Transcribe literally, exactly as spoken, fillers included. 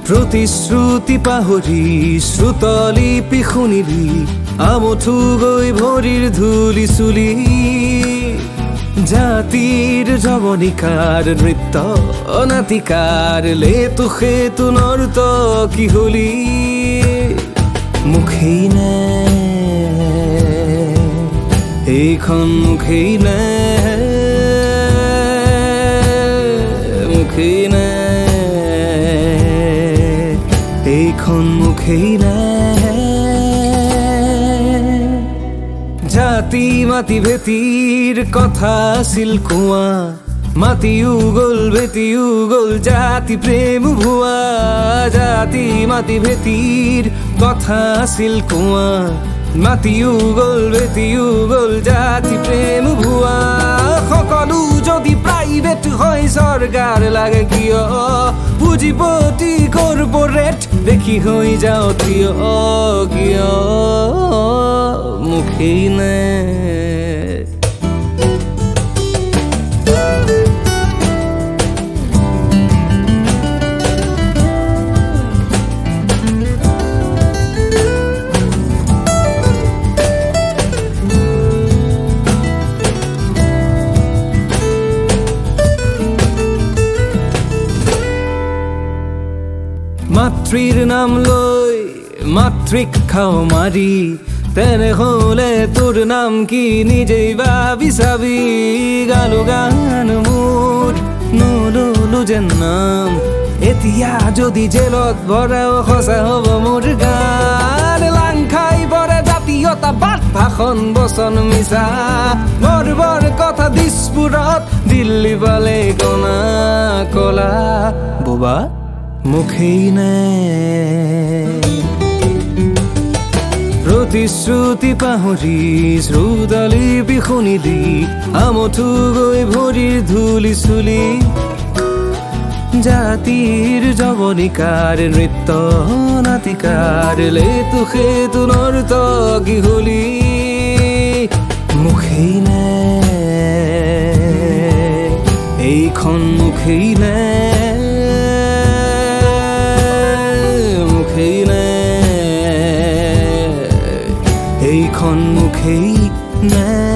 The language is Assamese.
প্ৰতিশ্ৰুতি পাহৰি শ্ৰুতলিপি শুনিলি আমঠু গৈ ভৰিৰ ধূলি চুলি জাতিৰ জৱনিকাৰ নৃত্য নাটিকাৰ লেতু সেতু নৰ্ত কি হলি মুখেই নে এইখন মুখেই নে মুখেই নে এইখন মুখেই নে জাতি মাতি ভেটিৰ কথা আছিল কোৱা মাতিও গ'ল ভেটিও গ'ল জাতি প্ৰেম ভুৱা জাতি মাতি ভেটিৰ কথা আছিল কোৱা মাতিও গ'ল ভেটিও গ'ল জাতি প্ৰেম ভুৱা সকলো যদি প্ৰাইভেট হয় চৰকাৰ লাগে কিয় পুঁজিপতি কৰ্পৰেট দেখি হৈ যাওঁ কিয় কিয় মুখেই নে মাতৃৰ নাম লৈ মাতৃক খাও মাৰি তেনেহ'লে তোৰ নাম কি নিজেই ভাবি চাবি গালো গান মোৰ নললো যেন নাম এতিয়া যদি জেলত ভৰাও সঁচা হ'ব মোৰ গান লাং খাই পৰে জাতীয়তাবাদ ভাষণ বচন মিছা গৰ্বৰ কথা দিছপুৰত দিল্লী পালে কণা কলা বোবা মুখেই নে প্ৰতিশ্ৰুতি পাহৰি শ্ৰুতলিপি শুনিলি আমঠু গৈ ভৰিৰ ধূলি চুলি জাতিৰ জৱনিকাৰ নৃত্য নাটিকাৰ লেতু সেতু নৰ্ত কি হলি মুখেই নে এইখন মুখেই নে এইখন মুখেই নে